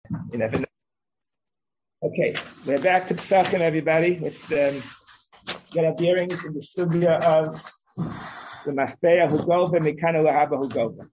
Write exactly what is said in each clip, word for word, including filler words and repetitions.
You never know. Okay, we're back to Pesachim, everybody. Let's um, get our bearings in the sugya of the Machpeah Hugova, Mikana Lahaba Hugova.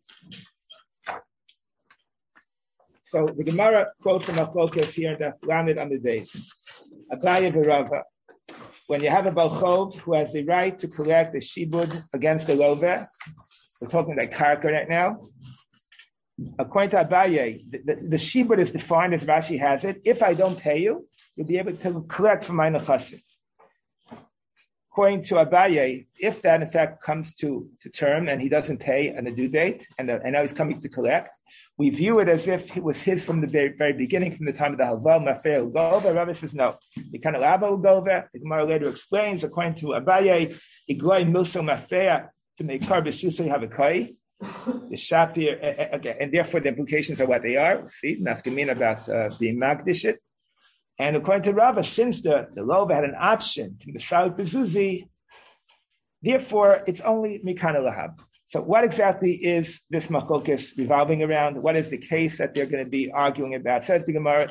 So the Gemara quotes from Machlokas here in the Lamed on the days. Abaya v'Rava. When you have a Balchov who has the right to collect the shibud against the loveh, we're talking like karka right now. According to Abaye, the, the, the shibud is defined as Rashi has it. If I don't pay you, you'll be able to collect from my nechasim. According to Abaye, if that in fact comes to, to term and he doesn't pay on a due date, and, the, and now he's coming to collect, we view it as if it was his from the very, very beginning, from the time of the Halva, Mafeh Ugova. Rabbi says no. The Gemara later explains, according to Abaye, Igloi Milso Mafeh to make Kar B'Shusay Havakai. The Shapir, okay, and therefore the implications are what they are. See, Nafkamin about uh, being Magdishit. And according to Rava, since the, the Lova had an option to the Salik Bezuzi, therefore it's only Mikana Lahab. So what exactly is this Machlokas revolving around? What is the case that they're going to be arguing about? Says the Gemara,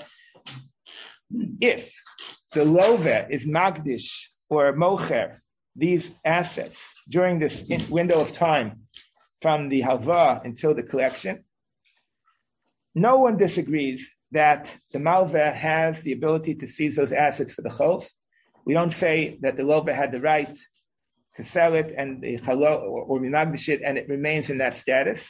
if the Lova is Magdish or Mocher, these assets, during this window of time, from the halva until the collection, no one disagrees that the malveh has the ability to seize those assets for the chov. We don't say that the lova had the right to sell it and the chalo or minagdish it, and it remains in that status.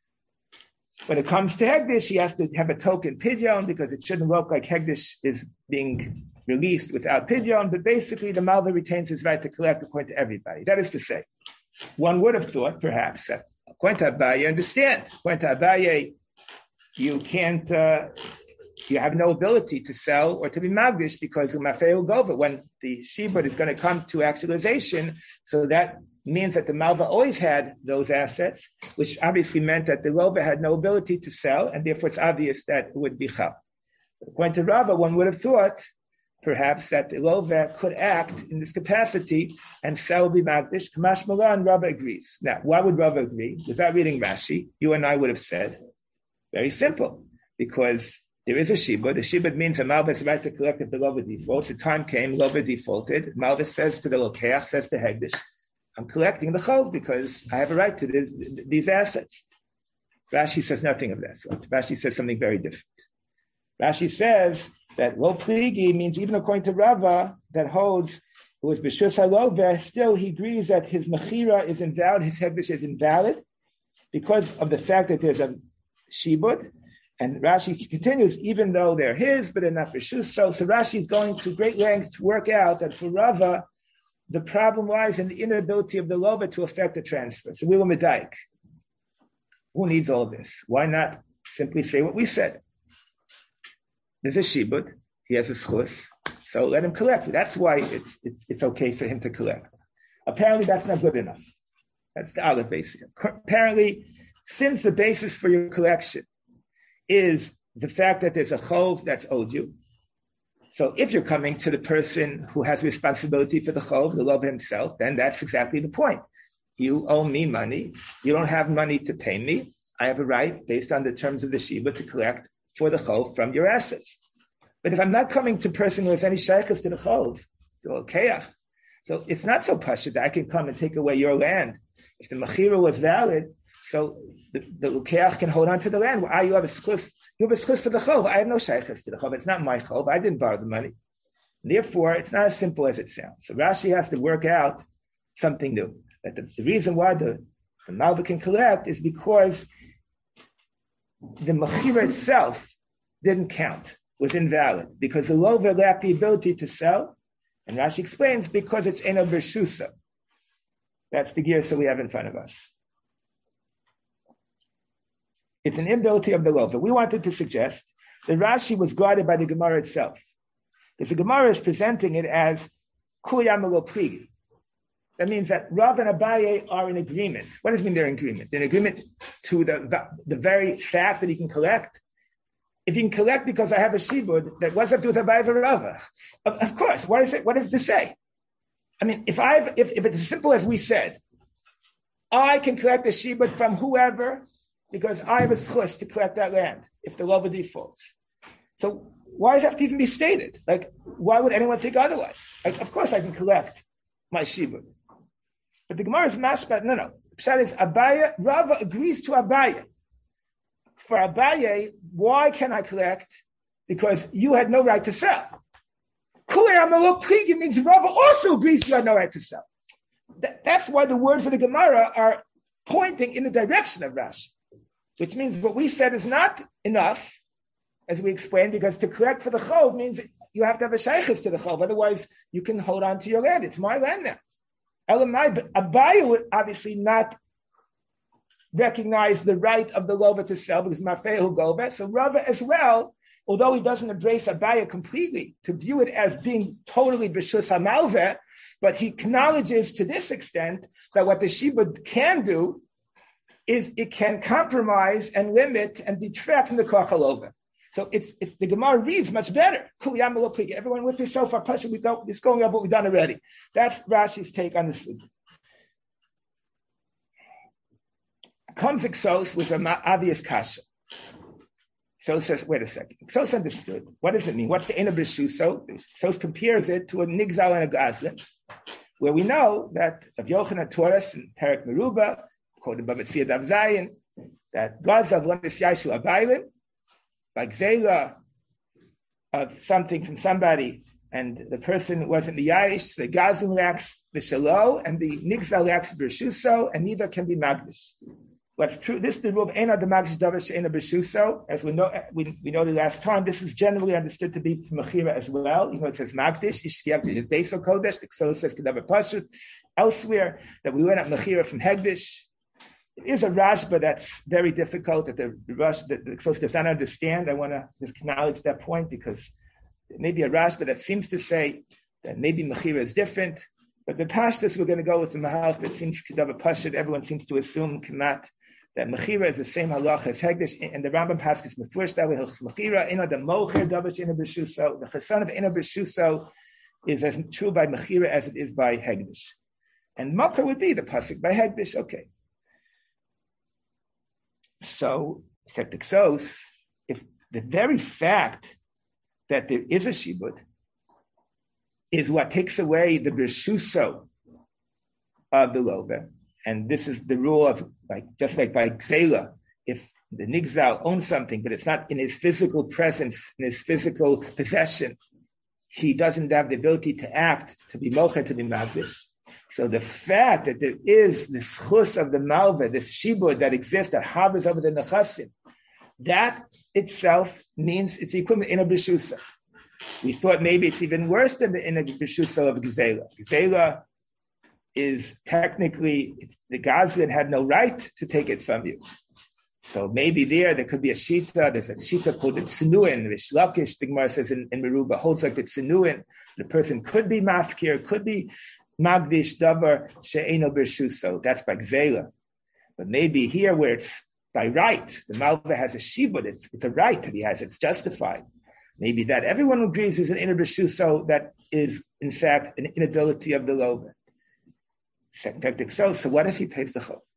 When it comes to hegdish, he has to have a token pidyon because it shouldn't look like hegdish is being released without pidyon. But basically, the malveh retains his right to collect according to everybody. That is to say, one would have thought perhaps that according to Abaye, understand, according to Abaye, you can't, uh, you have no ability to sell or to be magdish because of Mafei Ugova, when the shibud is going to come to actualization. So that means that the malva always had those assets, which obviously meant that the lova had no ability to sell, and therefore it's obvious that it would be chal. According to Rava, one would have thought perhaps that the lova could act in this capacity and sell be magdish. Kamash Malan, Rava agrees. Now, why would Rava agree? Without reading Rashi, you and I would have said, very simple, because there is a shibud. The shibud means a malva has the right to collect if the lova defaults. The time came, lova defaulted. Malva says to the lokeach, says to hegdish, I'm collecting the chov because I have a right to this, these assets. Rashi says nothing of that sort. Rashi says something very different. Rashi says that lo pligi means even according to Rava that holds who is b'shus haloveh, still he agrees that his mechira is invalid, his hegdish is invalid because of the fact that there's a shibud. And Rashi continues, even though they're his, but they're not b'shus. So, so Rashi is going to great lengths to work out that for Rava, the problem lies in the inability of the lova to affect the transfer. So we will medaik. Who needs all of this? Why not simply say what we said? There's a shibud. He has a schus. So let him collect. That's why it's, it's, it's okay for him to collect. Apparently, that's not good enough. That's the aleph base here. Apparently, since the basis for your collection is the fact that there's a chov that's owed you, so if you're coming to the person who has responsibility for the chov, the love himself, then that's exactly the point. You owe me money. You don't have money to pay me. I have a right, based on the terms of the shiva, to collect for the chov from your assets. But if I'm not coming to a person who has any shaykhs to the chov, so okay. So it's not so pashut that I can come and take away your land. If the mechira was valid, so the, the lukeach can hold on to the land. Well, you have a schus, you have a schus for the chov. I have no shaykhs to the chov. It's not my chov. I didn't borrow the money. Therefore, it's not as simple as it sounds. So Rashi has to work out something new. That the, the reason why the, the malva can collect is because the mechira itself didn't count, was invalid, because the lova lacked the ability to sell. And Rashi explains because it's eno b'shusa. That's the gear so we have in front of us. It's an inability of the lova. We wanted to suggest that Rashi was guarded by the Gemara itself. Because the Gemara is presenting it as kuyam lo pligi. That means that Rav and Abaye are in agreement. What does it mean they're in agreement? They're in agreement to the, the very fact that he can collect. If he can collect because I have a shibud, that what's up to with Abaye and Rava? Of, of course. What is it? What is it to say? I mean, if I've if, if it's as simple as we said, I can collect a shibud from whoever because I have a schus to collect that land if the lova defaults. So why does it have to even be stated? Like, why would anyone think otherwise? Like, of course I can collect my shibud. But the Gemara is mashpat, no, no. Pshat is Abaye, Rava agrees to Abaye. For Abaye, why can I collect? Because you had no right to sell. Kuli Amalok Pligi means Rava also agrees you had no right to sell. That, that's why the words of the Gemara are pointing in the direction of Rashi, which means what we said is not enough, as we explained, because to collect for the chov means you have to have a shaykhis to the chov. Otherwise, you can hold on to your land. It's my land now. Elamai, Abaye would obviously not recognize the right of the lover to sell because Mafehu Goba. So Rava as well, although he doesn't embrace Abaye completely, to view it as being totally B'shus HaMalveh, but he acknowledges to this extent that what the Shibud can do is it can compromise and limit and detract from the Koach HaLover. So it's, it's the Gemara reads much better. Everyone with this so far, Pasha, we don't, it's going up what we've done already. That's Rashi's take on this. Comes Exos with an obvious kasha. So says, wait a second. Exos understood. What does it mean? What's the Ena B'Shuso? Exos compares it to a Nigzal and a Gazlan, where we know that of Yochanan Torres and Perik Meruba, quoted by Metzia Dav Zayin, that Gazav Lemis Yashu Abaylim, like Zela of something from somebody, and the person wasn't the Yayish, the Gazlan lacks the Shalo, and the Nigzal lacks B'Shuso, and neither can be Magdish. What's true, this is the rule of Ena D'Magdish Davar She'ena B'Shuso. As we know, we, we noted last time, this is generally understood to be Mechira as well. You know, it says Magdish, Ishkiyav is Beisel Kodesh, the Kso says Kedavar Pashut. Elsewhere, that we went up Mechira from Hegdish. It is a Rashba that's very difficult, that the Rush, that the Kso does not understand. I want to just acknowledge that point because it may be a Rashba that seems to say that maybe Mechira is different. But the Pashtas, we're going to go with the Mahalch that seems Kedavar Pashut. Everyone seems to assume cannot. That Mechira is the same halach as Hegdish, and the Rambam Paskis Mefurish that way. Mechira, Ina the Mocher Davish Ina B'Shuso. The Chasan of Ina B'Shuso is as true by Mechira as it is by Hegdish, and Mocher would be the pasuk by Hegdish. Okay, so Septiksos, if the very fact that there is a shibud is what takes away the B'Shuso of the lover. And this is the rule of, like, just like by Xela, if the Nigzal owns something, but it's not in his physical presence, in his physical possession, he doesn't have the ability to act, to be mocha, to be magdish. So the fact that there is this chus of the malva, this shibud that exists, that hovers over the nechasim, that itself means it's equivalent in a b'shusa. We thought maybe it's even worse than the in a b'shusa of Gzela. Gzela is technically, the Gazlan had no right to take it from you. So maybe there, there could be a shita, there's a shita called the tzinuin, Rish Lakish, the Gemara says in, in Meruba, holds like the tzinuin, the person could be mafkir, could be magdish davar she'eno b'shuso, that's by Gzela. But maybe here where it's by right, the Malva has a shibud, it's, it's a right that he has, it's justified. Maybe that everyone agrees is an inner b'shuso that is, in fact, an inability of the lover. So, so what if he pays the chov?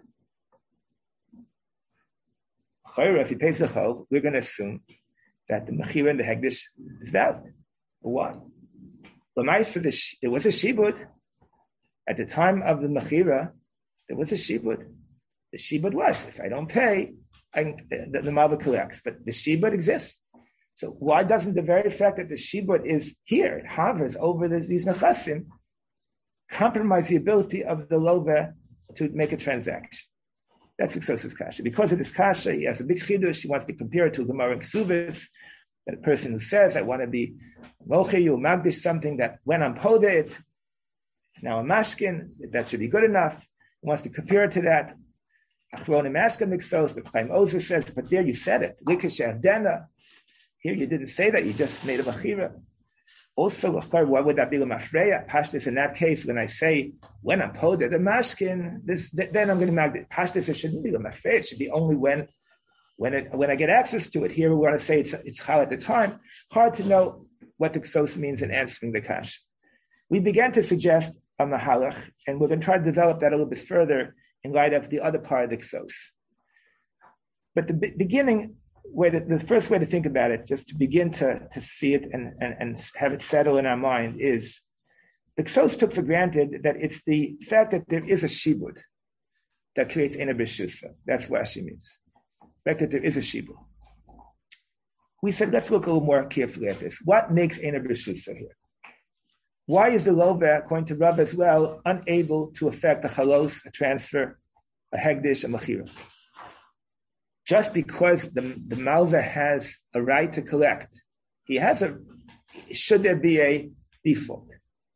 If he pays the chov, we're going to assume that the mechira and the hegdish is valid. Why? There was a shibud at the time of the mechira. There was a shibud. The shibud was, if I don't pay, I, the, the malva collects. But the shibud exists. So why doesn't the very fact that the shibud is here, it hovers over the, these nechasim, compromise the ability of the lover to make a transaction? That's Exos's kasha. Because of this kasha, he has a big chidush. He wants to compare it to Gemara and Ksubis, that a person who says, I want to be mochi, or magdish, something that when I'm podeh, it's now a mashkin, that should be good enough. He wants to compare it to that. Achronim asking Exos, the Chaim Ozer says, but there you said it. Likish avdena. Here you didn't say that, you just made a machira. Also, why would that be a mafreya? Pashtus, in that case, when I say, when I'm podeh, the mashkin, this, then I'm going to magdish. Pashtus, it shouldn't be a mafreya. It should be only when when it, when I get access to it. Here we want to say it's, it's chal at the time. Hard to know what the ksos means in answering the kash. We began to suggest a mahalach, and we're going to try to develop that a little bit further in light of the other part of the ksos. But the be- beginning way to, the first way to think about it, just to begin to, to see it and, and, and have it settle in our mind, is the Ksos took for granted that it's the fact that there is a shibud that creates Eina B'Shusa. That's what Rashi means. The fact that there is a shibud. We said, let's look a little more carefully at this. What makes Eina B'Shusa here? Why is the Lova, according to Rav as well, unable to affect a chalos, a transfer, a hegdish, a mechira? Just because the, the Malva has a right to collect, he has a, should there be a default?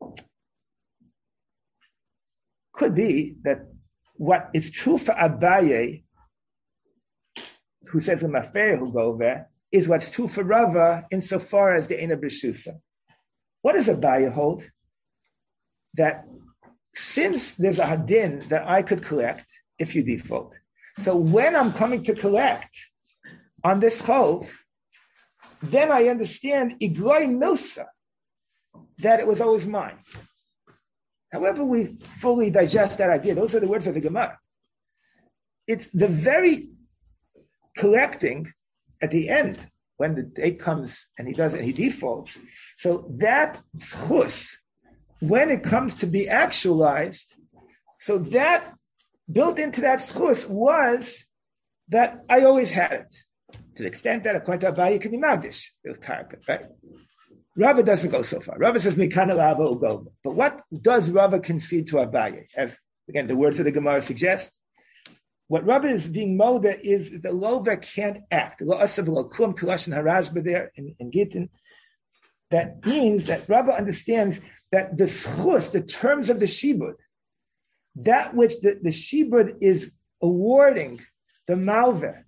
Could be that what is true for Abaye, who says a Mafer who go there, is what's true for Rava insofar as the Eina B'Shusa. What does Abaye hold? That since there's a hadin that I could collect if you default, so when I'm coming to collect on this chov, then I understand igloi milsa, that it was always mine. However we fully digest that idea, those are the words of the Gemara. It's the very collecting at the end, when the date comes and he does it, he defaults. So that chus, when it comes to be actualized, so that built into that chus was that I always had it. To the extent that according to Abaye, it can be magdish, right? Rava doesn't go so far. Rava says, Mikana Lava will go. But what does Rava concede to Abaye? As, again, the words of the Gemara suggest, what Rava is being moda is the Lova can't act. There in, in Gittin. That means that Rava understands that the schus, the terms of the shibud, that which the, the shibud is awarding the malva,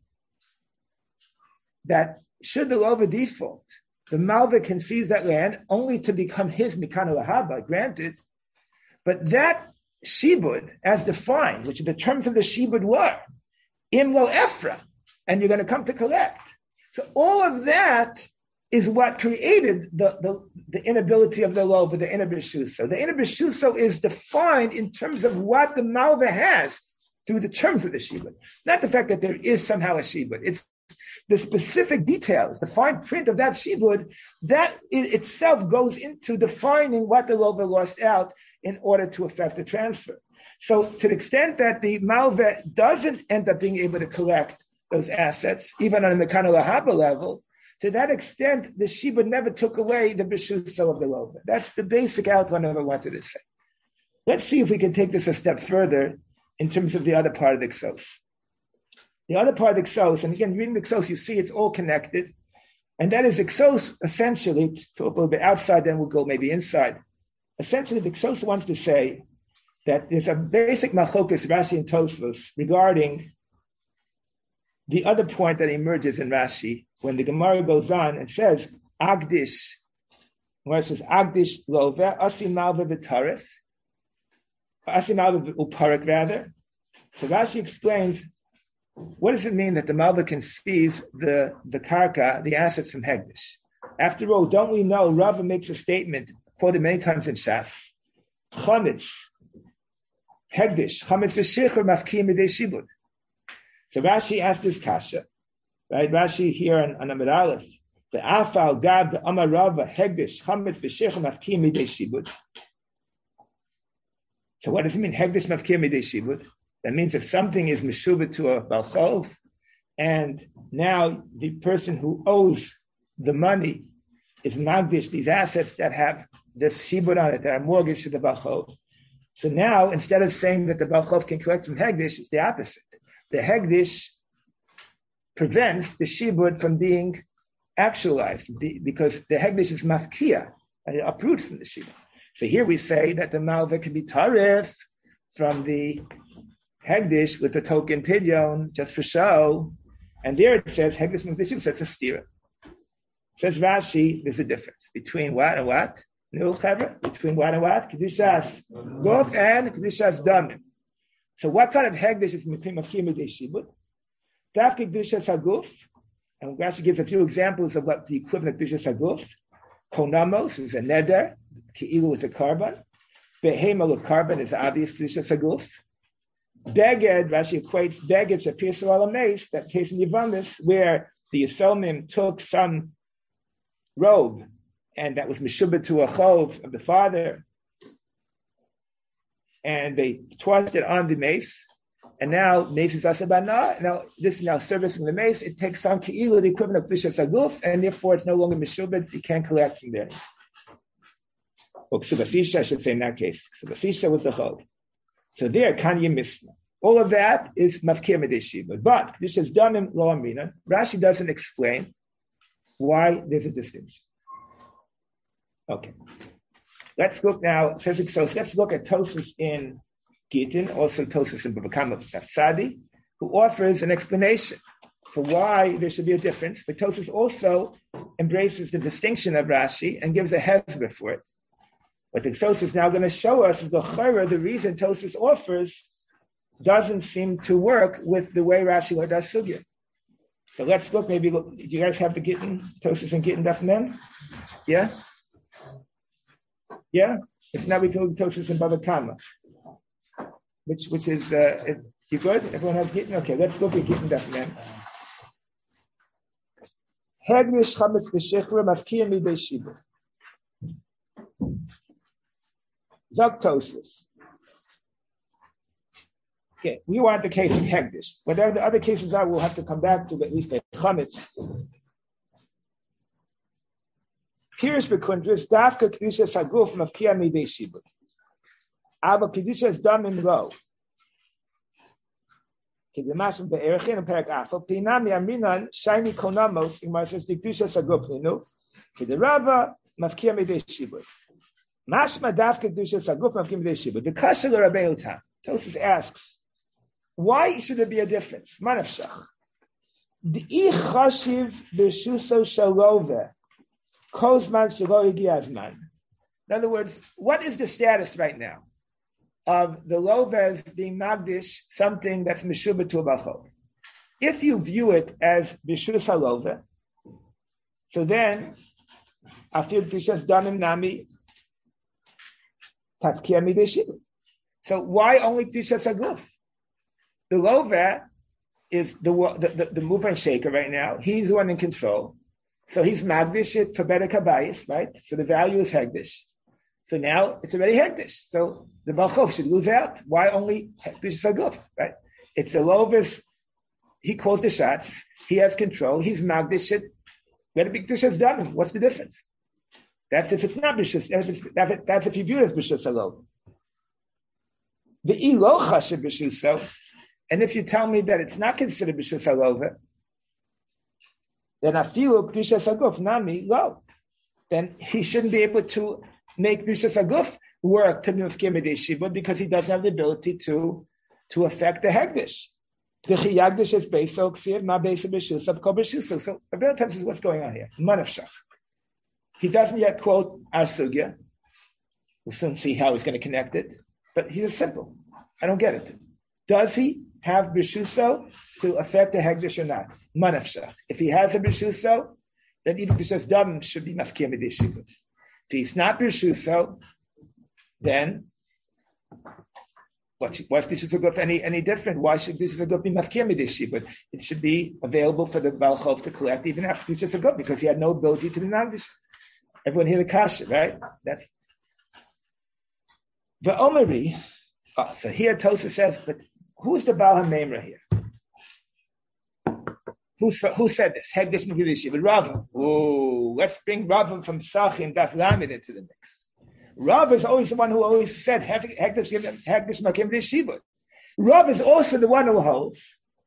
that should the Lova default, the malva can seize that land only to become his mikana lahaba, granted, but that shibud, as defined, which the terms of the shibud were, imlo efra, and you're going to come to collect. So all of that is what created the, the, the inability of the Lova, the Eina B'Shusa. The Eina B'Shusa is defined in terms of what the malva has through the terms of the shibud, not the fact that there is somehow a shibud. It's the specific details, the fine print of that shibud, that itself goes into defining what the Lova lost out in order to affect the transfer. So to the extent that the malva doesn't end up being able to collect those assets, even on the Mekana Lahaba level, to that extent, the shibud never took away the B'Shusa of the Lova. That's the basic outline of what I wanted to say. Let's see if we can take this a step further in terms of the other part of the Ksos. The other part of the Ksos, and again, reading the Ksos, you see it's all connected. And that is the Ksos, essentially, to talk a little bit outside, then we'll go maybe inside. Essentially, the Ksos wants to say that there's a basic machlokas, Rashi and Tosfos, regarding the other point that emerges in Rashi, when the Gemara goes on and says, Agdish, where it says, Agdish Lova, Asi Malva V'Tarif, Asi Malva Uparik, rather. So Rashi explains, what does it mean that the Malva can seize the, the karka, the assets from Hegdish? After all, don't we know, Rava makes a statement, quoted many times in Shas, Chametz, Hegdish, Chametz V'Shichur Mafkim Midei Shibud. So Rashi asked this kasha, right? Rashi here on, on Amud Aleph, the Afal Gab, the Amar Rava, Hegdish, Chametz V'Shichur Mafkim Midei Shibud. So what does it mean, Hegdish Mafkim Midei Shibud? That means if something is meshuvah to a balchov, and now the person who owes the money is magdish, these assets that have this shibud on it, that are mortgaged to the balchov. So now, instead of saying that the balchov can collect from hegdish, it's the opposite. The hegdish prevents the shibud from being actualized because the hegdish is mafkia, and it uproots from the shibud. So here we say that the malva can be tarif from the Hegdish with a token pidyon, just for show. And there it says, Hegdish Mugdishim says a stira. Says Rashi, there's a difference between what and what? No, clever. Between what and what? Kedushas Gof and Kedushas Damim. So what kind of Hegdish is Mikim Achim Shibud? Dafke Kedushas Haguf. And Rashi gives a few examples of what the equivalent of Kedushas Haguf. Konamos is a neder. Ki'ilu is a carbon. Behema of carbon is obvious Kedushas Haguf. Beged, Rashi equates Beged to Pirsal Alames, that case in Yevamos, where the Yisomim took some robe, and that was meshubah to a chov of the father, and they tossed it on the mace, and now mace is asabana. Now this is now servicing the mace. It takes on ki'ilu, the equivalent of Kedusha Saguf, and therefore it's no longer meshubah. You can't collect from there. Or Ksubafisha, I should say in that case. Ksubafisha was the chov. So there, Kanye Misna. All of that is mafkir medeshiva. But this is done in Lo Amina. Rashi doesn't explain why there's a distinction. Okay. Let's look now. So let's look at Tosfos in Gittin, also Tosfos in Bava Kama Tzadi, who offers an explanation for why there should be a difference. But Tosfos also embraces the distinction of Rashi and gives a hezbollah for it. What the Tosfos is now going to show us is the chayra, the reason Tosfos offers doesn't seem to work with the way Rashi learned our sugya. So let's look, maybe, look, do you guys have the Gittin, Tosfos and Gittin Daf Mem? Yeah? Yeah? If not, we can look at Tosfos and Bava Kama. Which, which is, uh, if, you good? Everyone has Gittin? Okay, let's look at Gittin Daf Mem. Hegnish chametz b'shechra mafkir midei shibur. Zok Tosfos. Okay, we want the case of Hegdish. Whatever the other cases are, we'll have to come back to at least the Chametz. Pirish b'kundris dafka kedusha saguf mafkia midei shibud. Ava kedusha is dam in lo. Kedemashim be'erechin and perak afel. Pinami aminan shiny konamos. Imar says the kedusha saguf ninu. Kederava mafkia midei shibud. Mashma dafka kedusha saguf mafkia midei shibud. The kasha l'Rabbeinu Tam. Tosfos asks, why should there be a difference? Manafshach. D'ich chashiv b'shuso shalove kozman shelo higiazman. In other words, what is the status right now of the loves being magdish something that's meshubah to a bachol? If you view it as b'shus halove, so then afil pishas danim nami tafkia midei shibud. So why only pishas haguf? The Lova is the, the, the, the mover and shaker right now. He's the one in control. So he's magdish it for better kabayis, right? So the value is hegdish. So now it's already hegdish. So the Balchov should lose out. Why only pishas haguf, right? It's the Lova's, he calls the shots. He has control. He's magdish it. Let it be pishas damim. What's the difference? That's if it's not bishas. That's, that's if you view it as bishas halov. The ilo chashiv b'shuso, and if you tell me that it's not considered b'shus halova, then afilu k'dusha saguf nami lo. Then he shouldn't be able to make k'dusha saguf work to mifkir midei shibud because he doesn't have the ability to to affect the hegdish. The chiyagdish is based on ksiv ma based on b'shus of kol b'shus. So a very times is what's going on here. Manafshach. He doesn't yet quote our sugya. We'll soon see how he's going to connect it. But he's simple. I don't get it. Does he have b'shuso to affect the hegdish or not? Manafshach. If he has a b'shuso, then even b'shus dam should be mafkir midei shibud. If he's not b'shuso, then what, what's b'shus haguf any any different? Why should b'shus haguf be mafkir midei shibud? It should be available for the balchov to collect even after b'shus haguf because he had no ability to be magdish. Everyone hear the kasha, right? That's the Omeri. Oh, so here Tosfos says, but who's the Baal HaMeimra here? Who's, who said this? Hegdish Megidishi, but Rava. Oh, let's bring Rava from Sachi and Daf Lamed into the mix. Rava is always the one who always said Hegdish Megidishi. Rava is also the one who holds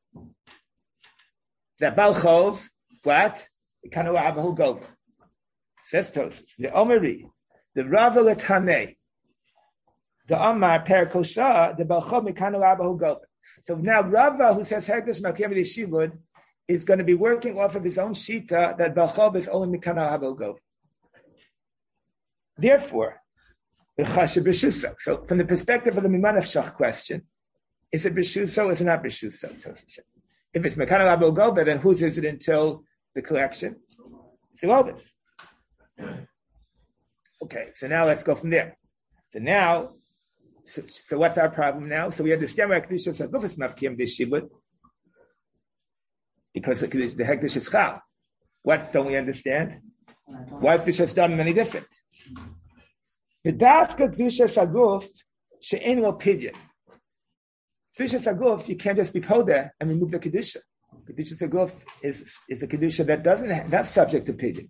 that Baal Chov, what? Kanu Abahu Gova. Says Tosfos. The Omeri, the Rava Letanei. The Amar Perakosha, the Balchov Mikanu Abahu Gover. So now Rava, who says Hegdish Mafkir midei shibud, is going to be working off of his own shita that Balchov is only Mikanu Abahu Gover. Therefore, the Chashiv b'shuso. So from the perspective of the Mimanafshach question, is it b'shuso or is it not b'shuso? If it's Mikanu Abahu Gover, then whose is it until the collection? It's the Lovis. Okay, so now let's go from there. So now, So, so what's our problem now? So we understand why Kedusha Saguf is mafkim this shibud. because the, the Hekdesh is Chal. What don't we understand? Why is Kedushas Damim any different? The Dafka Kedushas Aguf she'en lo pidyon. Kedushas Aguf, you can't just be podeh and remove the Kedusha. Kedushas Aguf is, is a Kedusha that doesn't have, not subject to pidyon.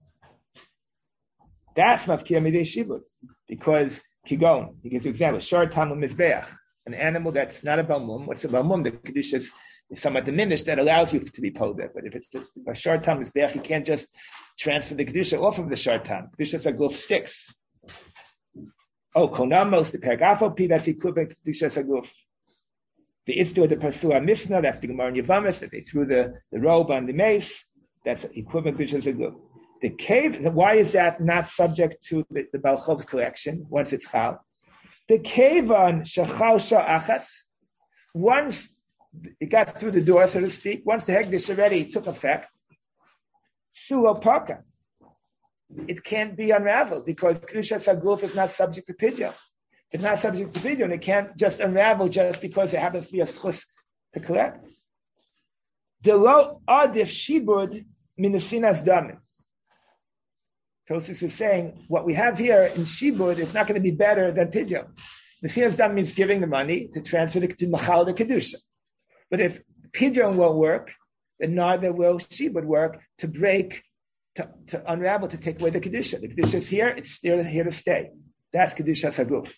That's mafkir midei shibud, because kigon, he gives you an example, shor tamum mizbeach, an animal that's not a balmum. What's a balmum? The kedusha is, is somewhat diminished that allows you to be podeh. But if it's a, a shor tam mizbeach, you can't just transfer the kedusha off of the shor tam. Kedushas aguf sticks. Oh, konamos the pergafo pi, that's equivalent to kedushas aguf. The itzdu of the pasua misna, that's the gemara in Yavamis, that they threw the, the robe on the mace, that's equivalent to kedushas aguf. The cave, why is that not subject to the, the Baal Chov's collection once it's chal? The kavan shachal sha'achas, once it got through the door, so to speak, once the hegdish already took effect, su'opaka, it can't be unraveled because kedushas haguf is not subject to pidyon. It's not subject to pidyon. It can't just unravel just because it happens to be a schus to collect. The lo adif shibud minasinas damin. Tosis is saying what we have here in Shibud is not going to be better than Pidyon. Mesinas Dam means giving the money to transfer the, to Machal the Kedusha. But if Pidyon won't work, then neither will Shibud work to break, to, to unravel, to take away the Kedusha. The Kedusha is here, it's still here to stay. That's Kedusha Saguf.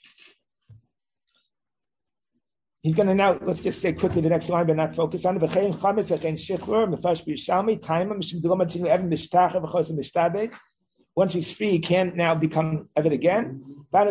He's going to now, let's just say quickly the next line, but not focus on it. V'chein chametz v'chein shichlur, mefash b'yishalmi, taimah, mishim d'lo matzinu even mishtacha v'chos mishtabed. Once he's free, he can't now become Eved again. The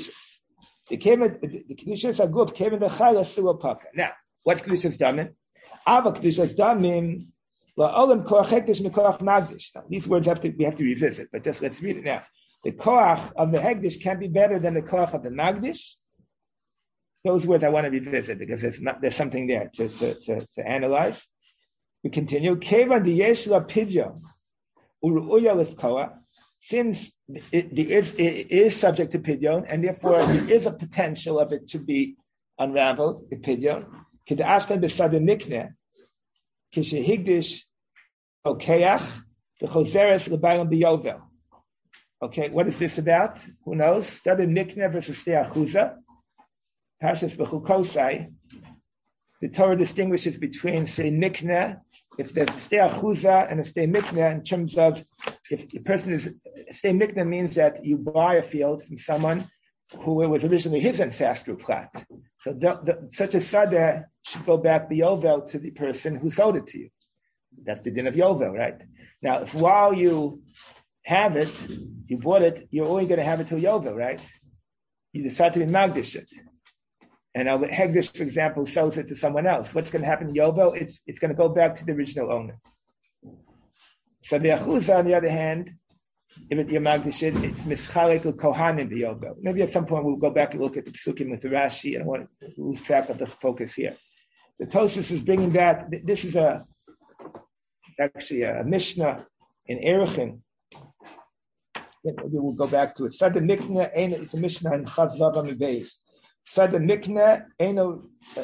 Kedushas Aguf came in the Chala Suapaka. Now, what's Kedushas Damim? Ava Kedushas Damim la'olam koach hekdesh mikoach magdish. Now, these words have to we have to revisit, but just let's read it now. The koach of the hekdesh can be better than the koach of the magdish. Those words I want to revisit because there's not, there's something there to to to, to analyze. We continue. Kevan the Yeshla Pidyon uruya lifkoa. Since it, it, is, it is subject to pidyon, and therefore there is a potential of it to be unraveled, the pidyon. K'da'ashkan b'sada mikneh, k'shehigdish okeach, v'choseres l'baylam b'yovel. Okay, what is this about? Who knows? Study mikneh versus ste'achuza. Parshas b'chukosai. The Torah distinguishes between, say, mikneh, if there's a ste'achuza and a ste'mikneh, in terms of if the person is, ste'mikneh means that you buy a field from someone who it was originally his ancestral plat. So the, the, such a sadeh should go back b'yovel to the person who sold it to you. That's the din of yovel, right? Now, if while you have it, you bought it, you're only going to have it till yovel, right? You decide to be magdish it. And now Hegdish, for example, sells it to someone else. What's going to happen in yovel? It's, it's going to go back to the original owner. So the Achuza, on the other hand, if it Yamagdish it, it's Mischalek Kohanim Yovel. Maybe at some point we'll go back and look at the Psukim with the Rashi. I don't want to lose track of the focus here. The Tosfos is bringing that. This is a, it's actually a Mishnah in Erechin. Maybe we'll go back to it. Sada Mikna, it's a Mishnah in Chav Vav Amibeis. Sada Mikna, Eino.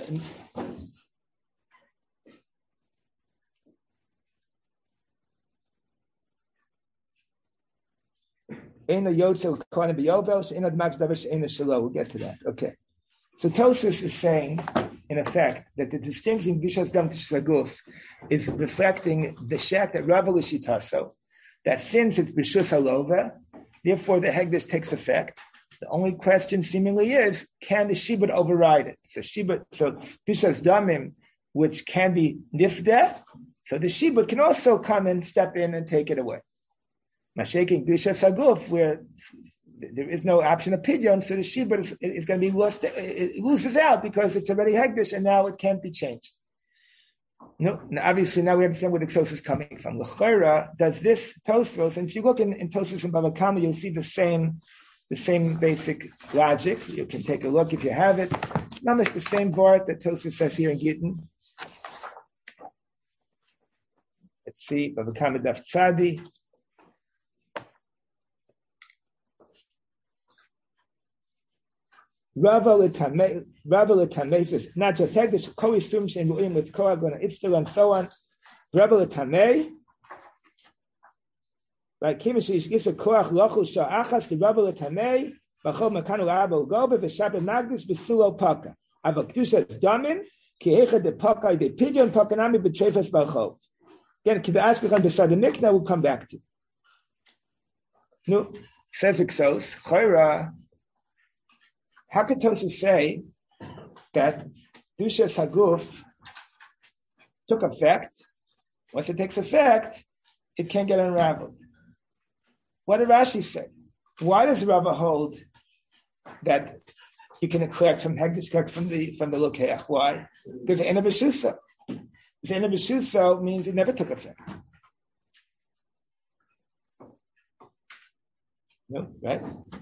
We'll get to that. Okay. So Tosfos is saying, in effect, that the distinction Gishas Dam Tishaguf is reflecting the shat that Rabbi Lishitaso, that since it's B'Shus Halova, therefore the Hegdish takes effect. The only question seemingly is, can the Shibud override it? So Shibud, so Gishas Damim, which can be Nifdeh, so the Shibud can also come and step in and take it away. Mashaking Gishas Haguf, where there is no option of pidyon, so the shibud is, is going to be lost. It loses out because it's already hegdish, and now it can't be changed. No, now obviously now we understand where the Ksos is coming from. L'chora does this Tosfos, and if you look in, in Tosfos and Bava Kama, you'll see the same, the same basic logic. You can take a look if you have it. Not much the same vart that Tosfos says here in Gittin. Let's see, Bava Kama Daf Tzadi. Rava L'Tamef is not just Hegdish, Koi Sumsh and Ru'im with Korah, Gona Itzter, and so on. Rebbe L'Tamei, right? Kimish gives a koach lochul sha'achas to Rebbe L'Tamei, v'chol makanu la'abo gobe, v'shabbe magdis v'sulo paka. Avakdusha damin, ki hecha de paka, de pidyon pakanami b'trefas b'chol. Again, Kibbe Ashkelon beside the Mikna, we'll come back to. No, says Exos, Chayra, how could Tosfos say that Dusha Saguf took effect? Once it takes effect, it can't get unraveled. What did Rashi say? Why does Rava hold that you can collect from Hegdish, from the from the Lokeach? Why? Because the Ena B'Shusa. The Ena B'Shusa means it never took effect. No, right?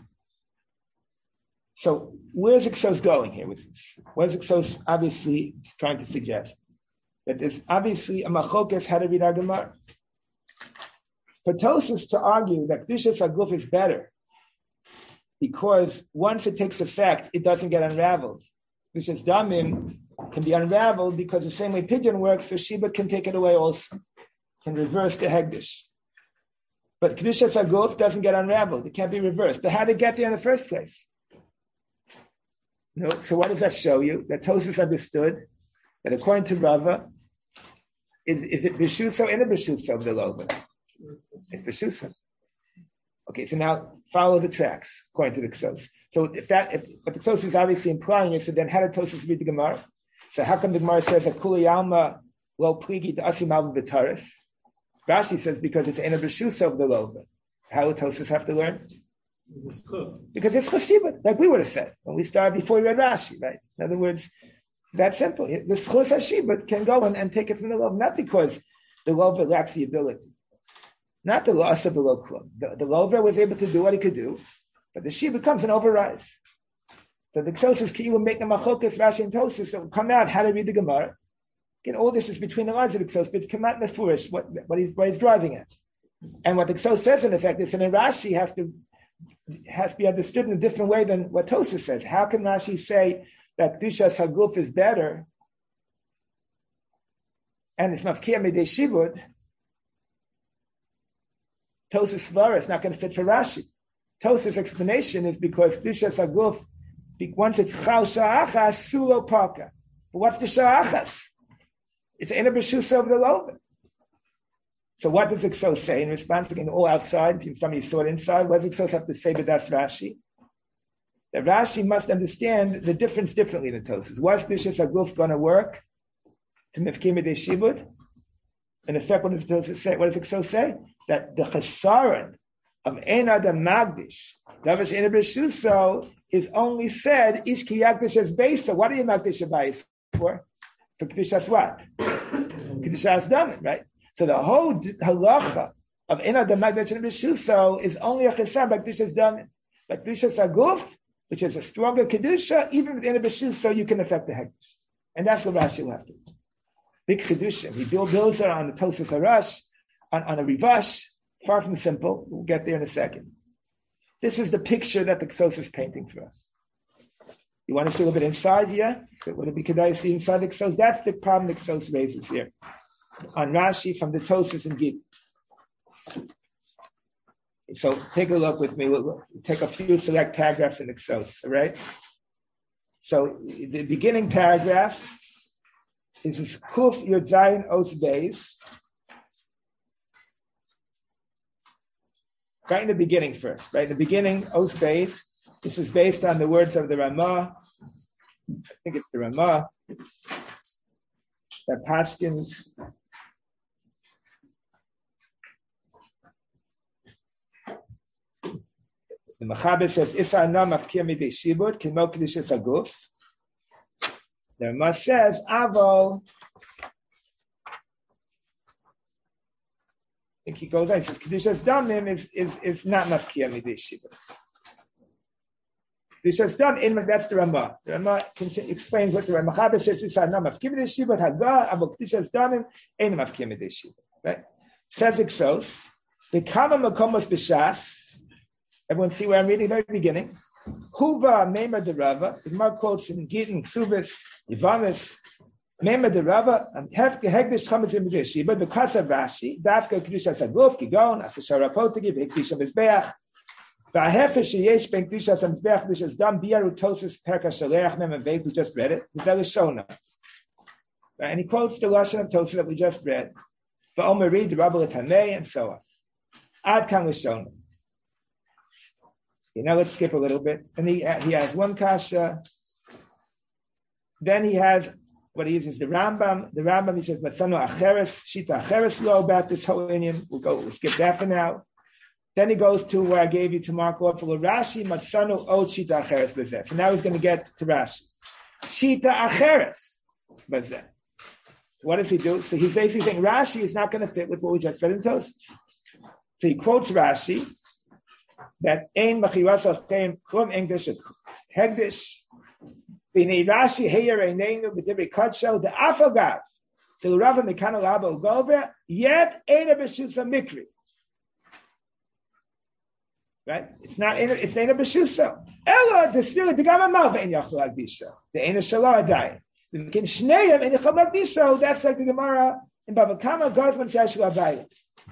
So where's Exos going here with this? What is Exos obviously trying to suggest? That there's obviously a machokes how to read our Gemara. For Tosfos to argue that Kedusha Saguf is better because once it takes effect, it doesn't get unraveled. Kedusha Damim can be unraveled because the same way Pidyon works, so Sheba can take it away also, can reverse the Hegdish. But Kedusha Saguf doesn't get unraveled. It can't be reversed. But how did it get there in the first place? No. So what does that show you? That Tosfos understood that according to Rava, is, is it B'Shusa or in a B'Shusa of the Loba? It's B'Shusa. Okay, so now follow the tracks according to the Ksos. So if that, if what the Ksos is obviously implying is, so then how did Tosfos read the Gemara? So how come the Gemara says that Kuli Alma Lo Pligi to Asim Alma B'Taris? Rashi says because it's in a B'Shusa of the Loba. How would Tosfos have to learn? Because it's Chashibah, like we would have said when we started before we read Rashi, right? In other words, that's simple. The Schus Hashibah can go and, and take it from the Loba, not because the Loba lacks the ability. Not the loss of the Lokla. The, the Lover was able to do what he could do, but the Sheba comes and overrides. So the Ksos can even make the Machokas, Rashi, and Tosfos, so come out how to read the Gemara. Again, all this is between the lines of the Ksos, but it's come out Mefurish, what, what, he's, what he's driving at. And what the Ksos says, in effect, is, and then Rashi has to has to be understood in a different way than what Tosfos says. How can Rashi say that Kedusha Saguf is better and it's Mafkia Midei Shibud? Tosfos Svara is not going to fit for Rashi. Tosfos' explanation is because Kedusha Saguf, once it's Chal Sha'achas, Sulo Paka. But what's the Sha'achas? It's Ena B'Shusa of the Loven. So what does Exos say in response to all outside? If somebody saw it inside, what does Exos have to say? But that's Rashi. That Rashi must understand the difference differently than Tosfos. What's Kedusha Saguf going to work to Mefkim Midei Shibud? In effect, what does Tosfos say? What does Exos say? That the chesaron of Ein Adam Magdish, Davash Ena B'Shusa, is only said Ish Ki Yakdish as Beisa. What are you Magdish Abayis for? For Kedushas what? Kedushas Damin, right? So the whole halacha of Ein Adam Magdish Ena B'Shusa is only a chesaron by Kedushas Damin. But Kedushas Aguf, which is a stronger Kedusha, even with Ena B'Shusa, you can affect the Hekdesh. And that's what Rashi will have to do. Big Kedusha. He builds it on the Tosfos Harash, on, on a Rivash, far from simple. We'll get there in a second. This is the picture that the Ksos is painting for us. You want to see a little bit inside here? Would it be Kedai see inside the Ksos? That's the problem the Ksos raises here. On Rashi from the Tosfos and Git. So take a look with me. We'll take a few select paragraphs in the Ksos, all right? So the beginning paragraph is this Kuf Yud Zayin Os Beis. Right in the beginning first, right in the beginning, Os Beis. This is based on the words of the Ramah. I think it's the Ramah that Paskins. The Mechaber says, Isa Anam Mafkia Midei Shibud, Kimo Kedushas Aguf. The Ramah says, Avol. I think he goes on. He says, Kedushas Damim is, is, is not Mafkia Midei Shibud. Kedushas Damim, that's the Ramah. The Ramah explains what the Ramah Mechaber says, Isa Anam Mafkia Midei Shibud, Haga, Avol Kedushas Damim, Ein Mafkia Midei Shibud. Right? Says Exos, the Kama Makomos B'Shas. Everyone see where I'm reading? Very beginning. Huva Meimer de Rava. The Gemara quotes in Gittin, Ksubis, Ivanis, Remember the Rava, Hegdish Chametz in Medish, but because of Rashi, Dafka Kedusha Saguf, Gigon, Asashara Potigi, Hekdish Mizbeach, Vahefish Yesh Ben Kedusha Mizbeach, which is done Biaru Tosis Perka Shaleach Mem and Veit, who just read it, the fellow Shona. And he quotes the Lashon of Tosis that we just read. But Omer read the Rabbi Tanei and so on. Ad Kan Lashona. You know, let's skip a little bit. And he he has one kasha. Then he has what he uses the Rambam. The Rambam he says Matzano Acheres Shita Acheres Lo about this whole Indian. We'll go. We'll skip that for now. Then he goes to where I gave you to mark off for Rashi Matzano O Shita Acheres Bezeh. So now he's going to get to Rashi. Shita Acheres Bezeh. What does he do? So he's basically saying Rashi is not going to fit with what we just read in Tosfos. So he quotes Rashi that Ein Machiras Alchem Klum English Hegdish. B'nei Rashi Heyer Einenu B'Divrei Kadsho the Afagav the Rava Mikano Labo Gover yet Eina B'Shusa Mikri. Right? It's not it's Eina B'Shusa. Ella the Spirit the Gama Malva Ein Yachol Agdisha the Eina Shalom Adai the Kin Shneim Ein Yachol Agdisha. That's like the Gemara in Bava Kama Gozman Shashul Adai.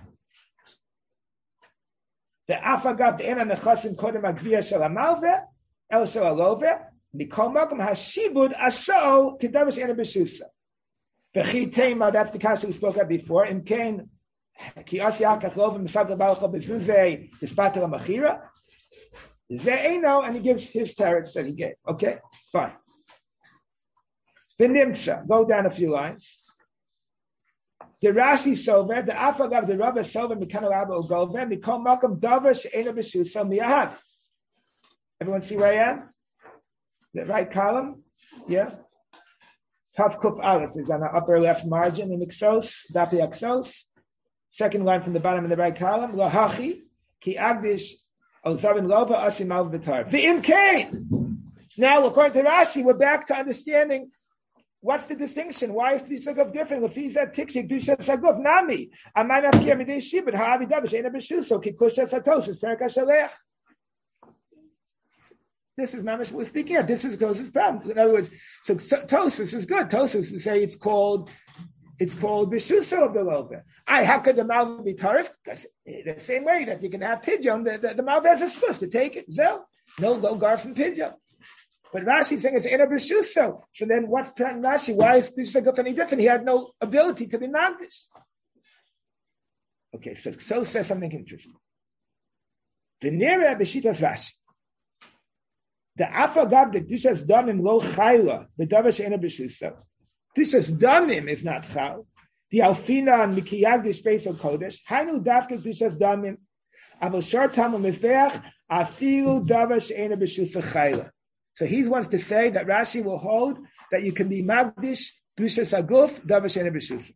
The Afagav the Eina Nechasim Kodem Agvia Shalamalva El Shalalove. Mikol Makom Hashibud Aso Kedavish Ena B'Shusa. V'chi Tema, that's the kasha we spoke of before. In Kain, Ki Asi Akach Lov Misag L'Balcho B'Zuzei Dispatel Machira. Ze'eno, and he gives his teretz that he gave. Okay, fine. The Nimsa, go down a few lines. The Rashi Sover, the Afagav, the Rabba Sover, Mikano Abba Ugover, Mikol Makom Davish Ena B'Shusa Miyahav. Everyone see where I am? The right column, yeah. Tav Kuf Aleph is on the upper left margin in Exos, Dapi Exos. Second line from the bottom of the right column. Lahachi ki agdish ozavin lova asim al v'tar. V'im kain. Now, according to Rashi, we're back to understanding what's the distinction. Why is Trisagov different? Lefizat tixik dusha sagov nami. Amay nafkia midei shibud ha'avi davish ena b'shuso ki kusha satosis perka shalech. This is mamish we're speaking of. This is Tosis' problem. In other words, so, so Tosis is good. Tosis to say it's called it's called Bishuso of the Lobe. I how could the Malva be tarif? Because the same way that you can have Pidyon, the, the, the Malva has a supposed to take it. Zel. No no gar from Pidyon. But Rashi is saying it's in a Bishuso. So then what's Rashi? Why is this any different? He had no ability to be Magdish. Okay, so so says something interesting. The nearer Bishitas Rashi. The afagav the dishas damim lo chayla the davash ena b'shusa. Dishas damim is not chal. The alfina and mikiyagdish space of kodesh. Hainu dafke dishas damim. Avol shor tamu mizbeach afilu davash ena b'shusa chayla. So he wants to say that Rashi will hold that you can be magdish dishas aguf davash ena b'shusa.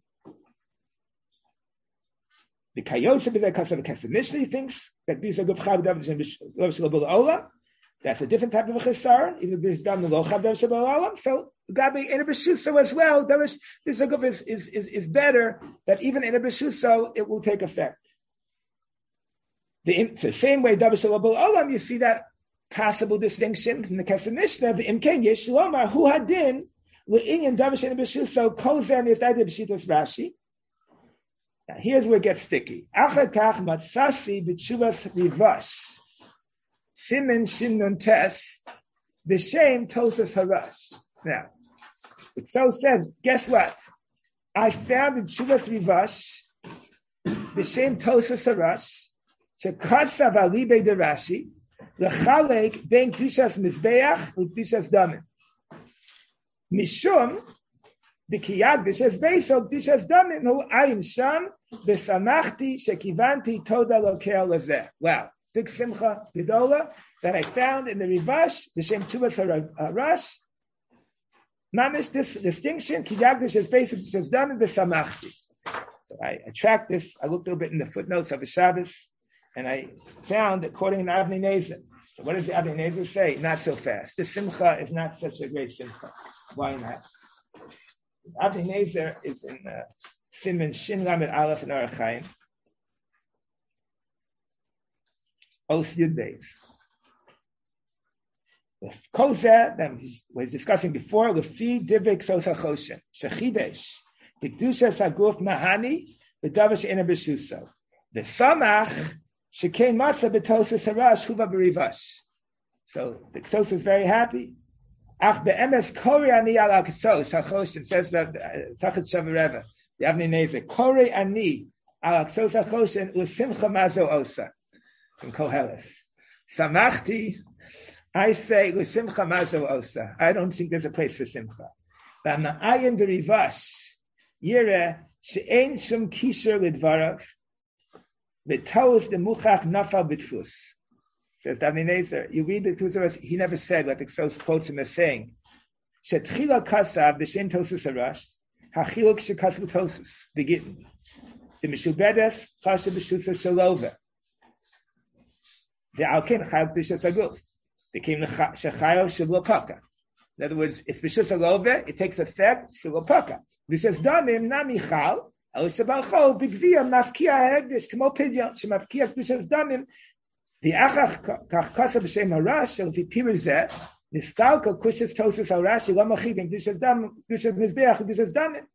The kayot should be there because of the Mishnah thinks that these are good chav davash ena b'shusa ola. That's a different type of a chesar. Even if it's done the lochav dem shabalalam, so gabi in a b'shuso as well. This is is is is better that even in a b'shuso it will take effect. The, the same way davar shabalalam, you see that possible distinction in the Kesef Mishnah. The imkain yesh lomar hu hadin le'inyan davar in a b'shuso kozen if that did b'shitas Rashi. Now here's where it gets sticky. Achad kach matzasi b'tshuvas rivash. Simin Shin Tes, the shame Tosas Harash. Now, it so says, guess what? I found in Shuvas Rivash, the shame Tosas Harash, Shekatsav Alibe de Rashi, Lechalek Ben Kishas Mizbeach with Kishas Damin. Mishum, the Kiyad Kishas Beiso, Kishas Damin, who I am Sham, Besamachti, Shekivanti, Toda Lokel Lazeh. Wow. Big simcha gedola that I found in the Rivash, the Shem Tuvas Harash. Mamish, this distinction, Kiyagdish is basically just done in the Samachti. So I, I tracked this. I looked a little bit in the footnotes of the Shabbos, and I found, according to Avnei Nezer, so what does the Avnei Nezer say? Not so fast. The simcha is not such a great simcha. Why not? Avnei Nezer is in uh, Siman Shin Lamed Aleph and Orach Chaim. Os Yud Beis. The Kozeh that he was discussing before, Lefi Divik Sosa Choshen, Shechidesh, the Kedusha Saguf Mahani, the Davish Ena B'Shuso, the Samach, Shekain Matzah B'Tosis Harash, Huva B'Rivash. So the Ksos is very happy. Ach be'emes Kori Ani Al Ksos HaChoshen, says that Sachet Shavareva, the Avnei Nezer, Kori Ani Al Ksos HaChoshen, U'Simcha Mazo Osa, from Koheles. Samachti, I say, Simcha Mazo Osa. I don't think there's a place for Simcha. B'ma'ayin b'rivash, yireh she'ein shum kisher l'dvarav, v'toos demuchach nafal b'tfus. Says Avnei Nezer, you read the Kuzar, he never said what the Ksos quotes him as saying. She'tchila kasav b'shem tosus harash, ha'chiluk she'kasav tosus, begitten. The mishubedes, chashe b'shusa shalova. The alkin chayv b'shus aguf. Became the shechayo shulopaka. In other words, it's b'shus alove, it takes effect shulopaka. B'shus danim namichal el shebalcho b'gvia mafkia hegdish k'mo pidyon shemafkia b'shus danim the achach kach kasa b'shem harash shel v'pirizeh nistalka kushas tosus harash lo machibim b'shus dam b'shus mizbeach b'shus danim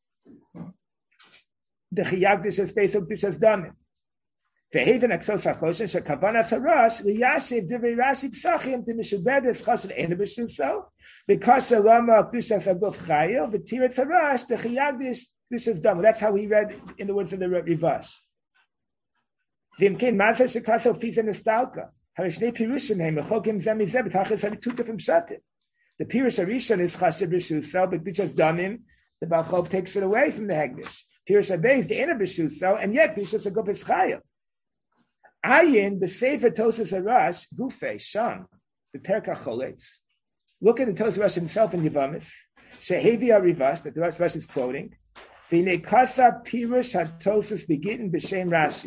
the chiyag b'shus beisok b'shus danim. Ve'haven aksos hachoshen shekavanas harash liyashiv divrei Rashi psachim t'mishubedes choshen ena b'shuso because shalama kushas aguf chayil v'tiretz harash the chiyagdish kushas dam. That's how he read in the words of the Rivash. V'imkein mazeh shekaso fiza nistalka harishnei pirushim heim lechokim zemizeh b'tachas have two different pshatim. The pirush harishon is chashiv b'shuso, but kushas damim the Balchov takes it away from the hegdish. Pirush habez the ena b'shuso, and yet kushas aguf is chayil. Ayin, the Sefer Tosas Harash, Gufei, Sham, the Perka Choletz. Look at the Tosas Harash himself in Yevamis. Shehevi Arivash, that the Rash is quoting. V'nei kasa pirush ha-Tosas begitten b'shem Rashi.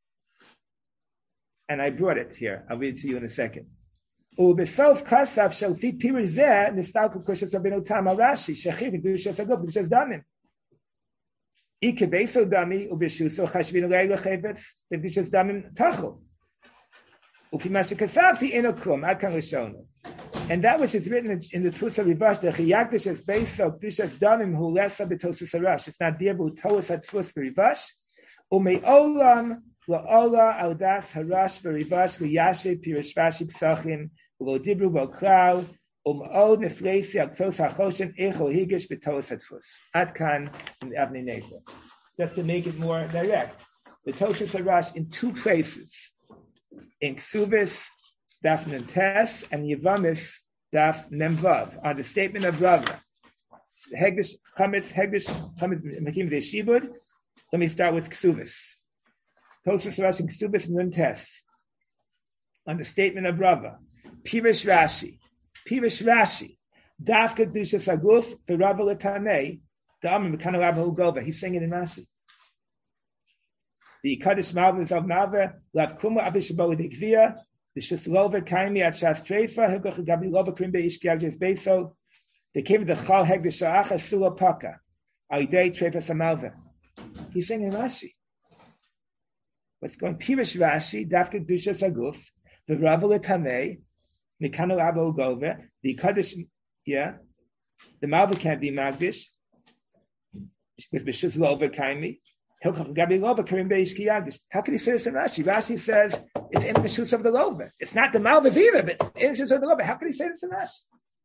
And I brought it here. I'll read it to you in a second. U'besof kasav shel fi pirush zeh nistalku kushas rabbeinu tam Rashi shechiv kushas aguf kushas damim. Ikebeso dami ubeshuso chashvinu leila chevetz v'vishas damim tachol. Ufimashe kasafi enokum adkan rishono. And that which is written in the Tusa Rivash, the chiyakdish es beso v'vishas damim hu lesa b'tosus harash. It's not there, but toas hatfus b'rivash. Ume'olam la'ola al das harash b'rivash liyashe pirish Rashi psachim u'lo dibru v'oklau. Um neflesi aksos hachoshen echo higish b'toas hatfus. Adkan in the Avnei Nezer. Just to make it more direct, the Tosas Harash in two places, in Ksubis Daf Nentes and Yevamis Daf Nemvav on the statement of Rava. Hegdish Chametz Hegdish Chametz Mekim Veshibud. Let me start with Ksubis. Tosas Harash in Ksubis Nentes on the statement of Rava. Pirish Rashi. Pirish Rashi, Daf Kedusha Saguf, the Rabba Letanei, the Amim Mekano Rabba Ugova. He's saying it in Rashi. The Kaddish Malvin of Nava, Lav Kuma Abishabo Dikvia, the Shislova Kaimi at Shas Treifa, Hilgoch Gabi Lova Krimbe Ishkiagjes Beso, the came the Chal Hegdish Sha'acha Sula Paka, Aidei Treifa Samalva. He's saying in Rashi. What's going Pirish Rashi, Daf Kedusha Saguf, the Rabba Letanei, Mikano Abo Gove, the Kaddish, yeah, the Malva can't be Magdish, because Bishus Lova Kaimi. How can he say this in Rashi? Rashi says it's in Bishus of the Lova. It's not the Malvas either, but in Bishus of the Lova. How can he say this in Rashi?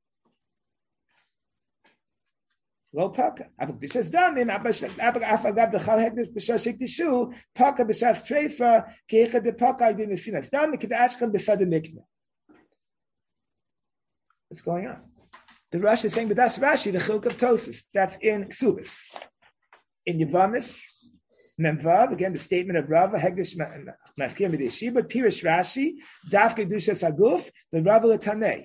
Lo Paka. Bishus Damim, Afagab the Chalhegdish Bishashik Dishu, Paka Bishas Treifa, Kecha de Paka, I didn't see that. Damim, Kedashkan Bishad Mikna. What's going on? The Rashi is saying, but that's Rashi, the Chilk of Tosis. That's in Ksubis. In Yevamis, Memvav, again, the statement of Rava, Hegdish Mafkir Mideshiba, Pirish Rashi, Daf Kedusha Saguf, the Rava Letanei.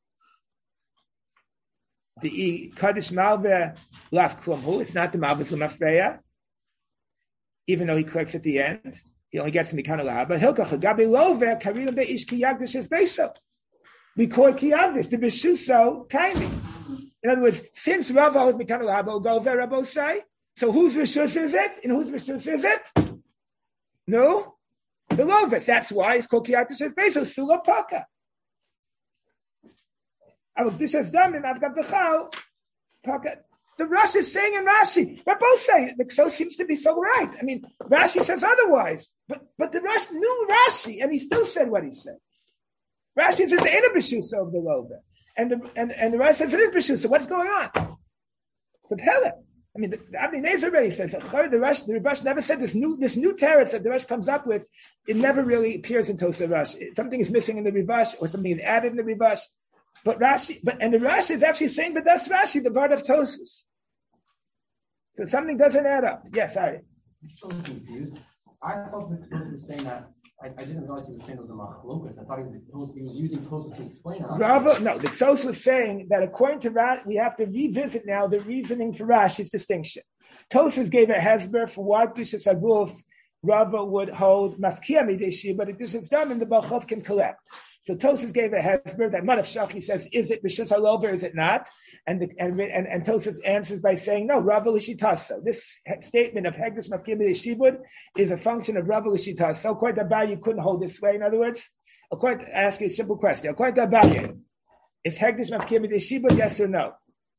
The Kaddish Malve Lav Klumhu, it's not the Malvas Lamafreya, even though he corrects at the end. He only gets Mikano Lahaba. Hilkach, Gabi Love, Karina Beish Kiyagdish is Beso. We call it Kiyagdish, the Bishuso Kaimi. In other words, since Rava is Mikano Lahaba, go there, Rabbo say, so whose Rishus is it? And whose Rishus is it? No? The Lovis. That's why it's called Kiyagdish is Beso, Sula Paka. I will Kedusha's Damim, I've got Bechal, the Rush is saying in Rashi, we're both saying, the Ksos seems to be so right. I mean, Rashi says otherwise, but but the Rush knew Rashi, and he still said what he said. Rashi says it ain't a Beshusa of the Lover. And the and, and the Rashi says it is Beshusa. What's going on? The Pele. I mean, the, the Avnei Nezer already says the Rush. The Rush never said this new this new teretz that the Rush comes up with. It never really appears in Tosa Rush. Something is missing in the Rivash, or something is added in the Rivash. But Rashi, but and the Rashi is actually saying, but that's Rashi, the part of Tosas. So something doesn't add up. Yes, sorry. I'm so confused. I thought the Tosas was saying that. I, I didn't realize he was saying it was a machlokas. I thought he was, he was using Tosas to explain it. Rava, no, the Ksos was saying that according to Rashi, we have to revisit now the reasoning for Rashi's distinction. Tosas gave a hesber for why Bishas Aguf Rava would hold mafkia midishi, but it is done and the Balchov can collect. So Tosas gave a hesber that Manav Shachi says, is it Bishas Halober, is it not? And the, and, and, and Tosas answers by saying, no, Rava Lishitasa. This statement of Hegdish Mafkim Shibud is a function of Rava Lishitasa. So according to Abaye, you couldn't hold this way. In other words, according to, ask you a simple question. According to Abaye, is Hegdish Mafkim Shibud, yes or no?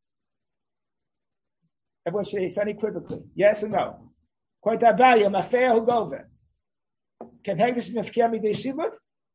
Everyone should say unequivocally, yes or no? According to Abaye, Mafea Hugova. Can Hegdish Mafkim Shibud?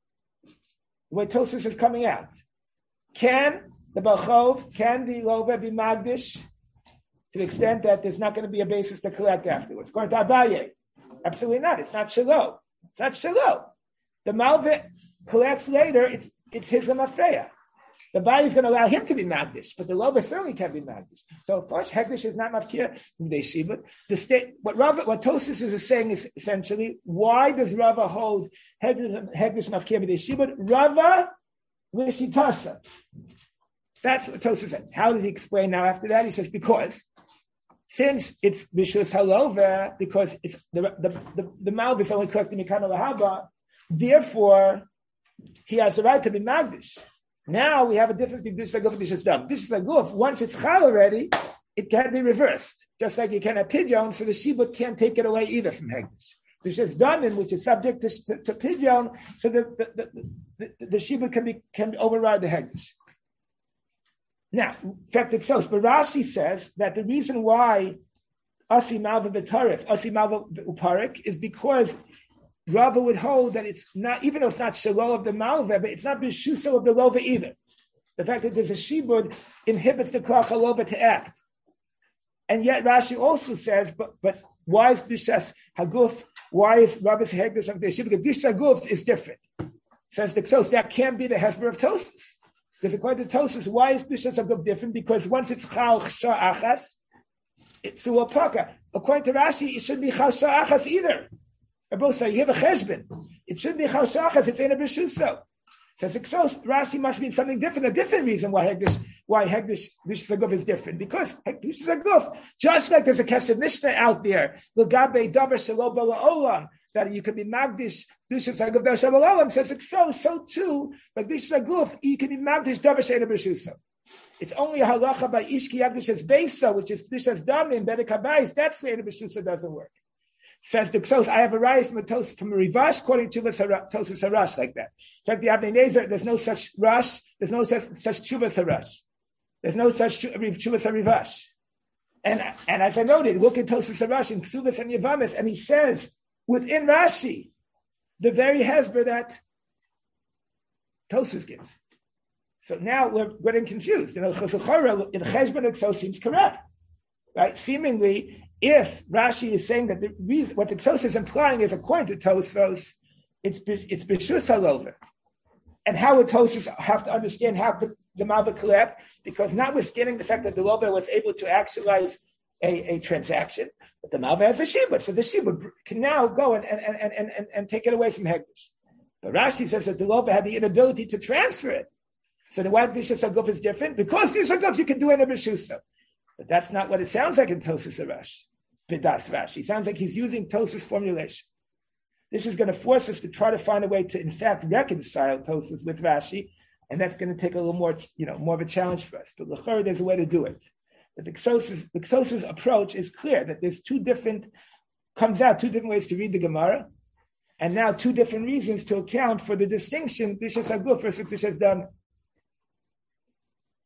The way Tosfos is coming out. Can the Balchov, can the Lover be Magdish to the extent that there's not going to be a basis to collect afterwards? According to Abaye, absolutely not. It's not Shalom. It's not Shalom. The Malveh collects later, it's, it's his Lamafreya. The Abaye is going to allow him to be Magdish, but the Lover certainly can't be Magdish. So, of course, Hegdish is not Mafkir from the Shibud. The state, what Rava, what Tosfos is saying is essentially, why does Rava hold Hegdish Mafkir the Shibud? Rava Lishitasa. That's what Tosfos said. How does he explain now after that? He says, because since it's Bishus Halova, because it's the the the, the Malv is only collecting Mikana Lahaba, therefore he has the right to be Magdish. Now we have a difference between Bishus Haguf and Bishus Dam. Bishus Haguf, once it's Chal already, it can be reversed. Just like you can have Pidyon, so the Shibud can't take it away either from Hegdish. Bishus Damin, which is subject to, to, to Pidyon, so the the, the, the, the Shibud can be can override the Hegdish. Now, in fact, it's so. But Rashi says that the reason why Asi Malva B'Tarif, Asi Malva Uparik, is because Rava would hold that it's not, even though it's not Shalom of the Malva, but it's not B'Shuso of the Lova either. The fact that there's a Shibud inhibits the Koach HaLova to act. And yet Rashi also says, but but why is B'Shas Haguf, why is Rava's Hegdish of the Shibud? Because B'Shas Haguf is different. Says the Ksos, that can't be the Hesber of Tosfos. Because according to Tosfos, why is Bishas Haguf different? Because once it's Chal Shah Achas, it's Suapaka. According to Rashi, it shouldn't be Chal Shah Achas either. They both say, you have a Cheshbon. It shouldn't be Chal Shah Achas, it's in a Bishuso. Says Rashi must mean something different, a different reason why Hegdish, why Hegdish Bishas Haguf is different. Because Bishas Haguf, just like there's a Kesef Mishnah out there, L'gabe Davar Shelo Bala Olam, that you could be Magdish, Bishas Haguf Davar Shelo Olam, says so, so too, but Bishas Haguf, you can be Magdish Davar Shena Bishuso. It's only a halacha by Ishki Yagdish's Beisa, which is Bishas Damim, Bedek HaBayis, that's where the Bishuso doesn't work. Says the Ksos, I have a right from a tos from a Rivash, according to Tosas Harash, like that. In fact, the Avnei Nezer, there's no such Rash, there's no such such Chuvas Harash. There's no such Chuvas Harivash. And and as I noted, look at Tosas Harash in Ksubas and Yavamis, and he says within Rashi, the very Hesber that Tosas gives. So now we're getting confused. You know, the Cheshbon of Ksos seems correct, right? Seemingly, if Rashi is saying that the reason, what the Ksos is implying is, according to Tosfos, it's it's Bishus Halover. And how would Tosfos have to understand how the, the Malva collect? Because notwithstanding the fact that the Lover was able to actualize a, a transaction, but the Malva has a Shibud. So the Shibud can now go and, and, and, and, and, and take it away from Hegdish. But Rashi says that the Lover had the inability to transfer it. So the why Bishus Haguf is different? Because Bishus Haguf you can do it in a Bishusa. But that's not what it sounds like in Tosas Harash. Bidas Rashi. It sounds like he's using Tosas formulation. This is going to force us to try to find a way to, in fact, reconcile Tosas with Rashi, and that's going to take a little more, you know, more of a challenge for us. But l'chor, there's a way to do it. But the Ksos' the Ksos' approach is clear that there's two different, comes out two different ways to read the Gemara, and now two different reasons to account for the distinction Bishas Haguf versus Bishas Dam.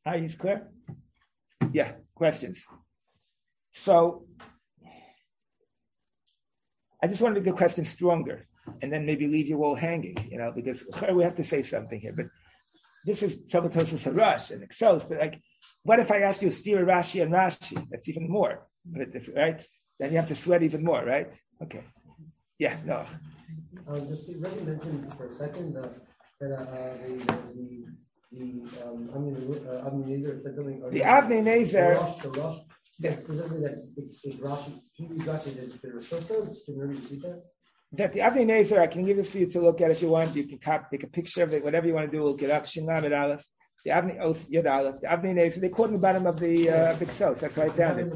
Are you clear? Yeah, questions. So I just wanted to get the question stronger and then maybe leave you all hanging, you know, because we have to say something here. But this is Tabatosis and Rush and Exos, but like, what if I ask you Stira, Rashi, and Rashi? That's even more, right? Then you have to sweat even more, right? Okay. Yeah, no. Um, just you already mentioned for a second uh, that uh, the the the um, Avnei Nezer said something. The Avnei Nezer. The Rosh, that specifically that's it's, it's Rashi. He used Rashi as the Rishoto. Can you repeat that? That the Avnei Nezer, I can give this for you to look at if you want. You can copy, take a picture of it, whatever you want to do. Look it up. Shin Lamed Aleph. The Avnei Os Yod Aleph. The Avnei Nezer. They quote in the bottom of the uh, Big Sos. That's why I found it.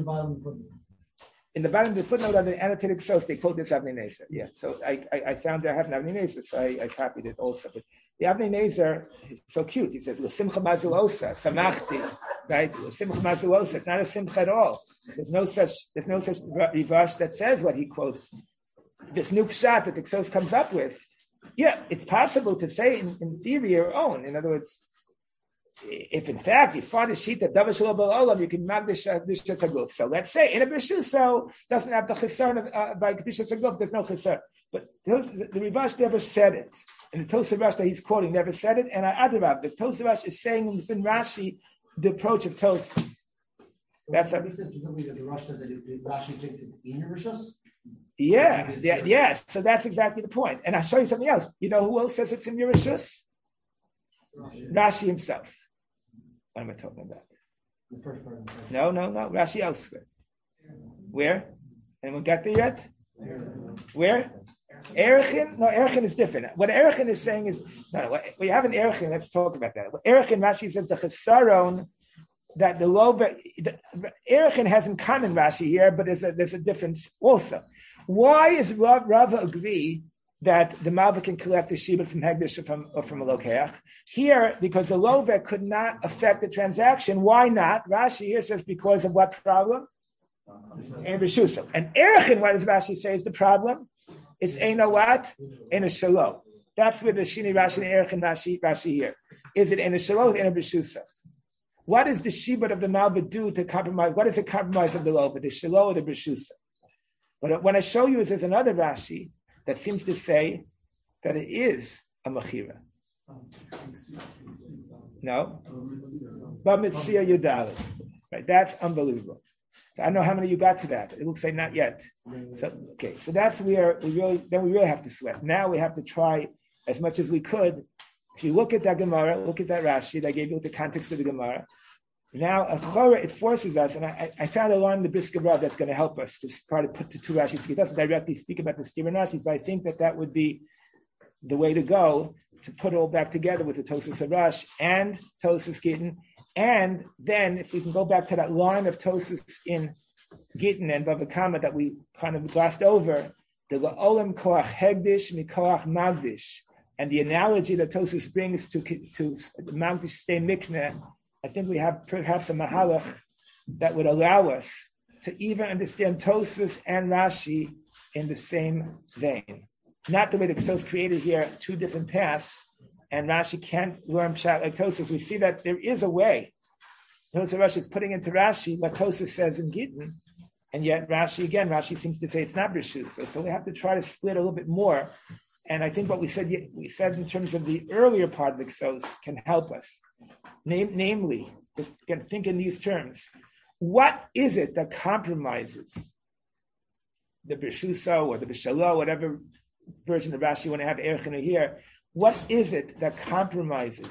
In the bottom of the footnote of the annotated source, they quote this Avnei Nezer. Yeah, so I, I, I found I have an Avnei Nezer, so I, I copied it also. But the Avnei Nezer is so cute. He says, "L'simcha mazulosa, samachti," right? L'simcha mazulosa. It's not a simcha at all. There's no such. There's no such rivash that says what he quotes. This new pshat that the Ksos comes up with. Yeah, it's possible to say in, in theory your own. In other words, if in fact you find a sheet that Davar Shalom Olam, you can magdish Kedusha Saguf. So let's say in a B'shuso doesn't have the chesron uh, by Kedusha Saguf, there's no chesron. But the, the Rivash never said it. And the Tosavash that he's quoting never said it. And Adarab, the Tosavash is saying within Rashi the approach of Tos. That's a, the Rosh says that Rashi thinks it's in Rishos. Yeah, yeah, yes. So that's exactly the point. And I'll show you something else. You know who else says it's in Yerushalayim? Rashi himself. What am I talking about? The first part. No, no, no. Rashi elsewhere. Where? Anyone got there yet? Where? Erechin? No, Erechin is different. What Erechin is saying is, no, no, we have an Erechin, let's talk about that. Erechin, Rashi says the Chesaron, that the Loba, Erechin has in common Rashi here, but there's a, there's a difference also. Why is Rav, Rava agree that the Malva can collect the Shibud from Hegdish or from, or from a Lokeach? Here, because the Loba could not affect the transaction, why not? Rashi here says because of what problem? And B'shusel. And Erechin, what does Rashi say is the problem? It's Eino what? Eino Shalom. That's where the Shini Rashi and Erechin Rashi, Rashi here. Is it Eino Shalom or Eino B'shusel? What does the Shibud of the Malva do to compromise? What is the compromise of the Loba? The Shalom or the B'shusel? But what I show you is there's another Rashi that seems to say that it is a Mechira. No? Bamitzia Yudalit. Right, that's unbelievable. So I don't know how many of you got to that. It will say not yet. So okay, so that's where we really then we really have to sweat. Now we have to try as much as we could. If you look at that Gemara, look at that Rashi that I gave you the context of the Gemara. Now, Achora, it forces us, and I, I found a line in the Brisker Rav that's going to help us to try to put the two Rashis. It doesn't directly speak about the Stira Rashis, but I think that that would be the way to go, to put it all back together with the Tosas Harash and Tosas Gittin. And then, if we can go back to that line of Tosas in Gittin and Bava Kama that we kind of glossed over, the La'olam Koach Hegdish Mikoach Magdish, and the analogy that Tosas brings to, to Magdish Stay Mikneh, I think we have perhaps a mahalach that would allow us to even understand Tosfos and Rashi in the same vein. Not the way the Ksos created here, two different paths, and Rashi can't learn Pshat like Tosfos. We see that there is a way. Tosfos Rashi is putting into Rashi what Tosfos says in Gittin, and yet Rashi, again, Rashi seems to say it's not Rishus. So, so we have to try to split a little bit more. And I think what we said we said in terms of the earlier part of the Ksos can help us. Name, namely, just can think in these terms. What is it that compromises the B'shuso or the B'shalo, whatever version of Rashi you want to have Erechinu here? What is it that compromises